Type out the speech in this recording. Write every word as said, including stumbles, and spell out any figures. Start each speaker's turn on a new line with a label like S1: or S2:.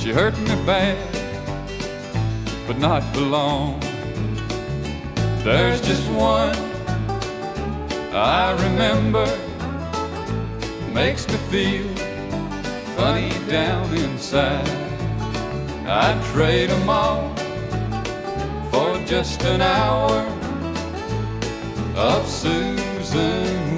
S1: She hurt me bad, but not for long. There's just one I remember, makes me feel funny down inside. I'd trade 'em all for just an hour of Susan